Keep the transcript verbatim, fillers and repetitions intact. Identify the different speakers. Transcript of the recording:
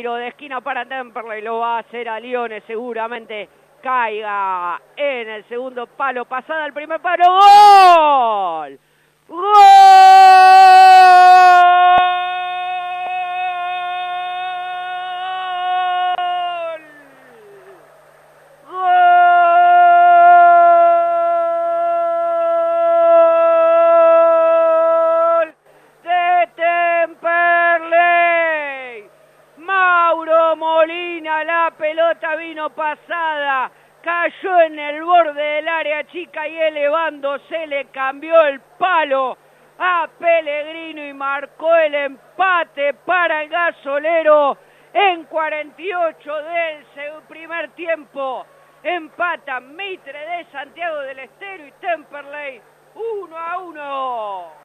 Speaker 1: tiro de esquina para Temperley, lo va a hacer a Lione, seguramente caiga en el segundo palo, pasada el primer palo, ¡gol! ¡Gol! ¡Gol! De Temperley. Mauro Molina, la pelota vino pasada, cayó en el borde del área chica y elevándose le cambió el palo a Pellegrino y marcó el empate para el gasolero en cuarenta y ocho del primer tiempo. Empatan Mitre de Santiago del Estero y Temperley uno a uno.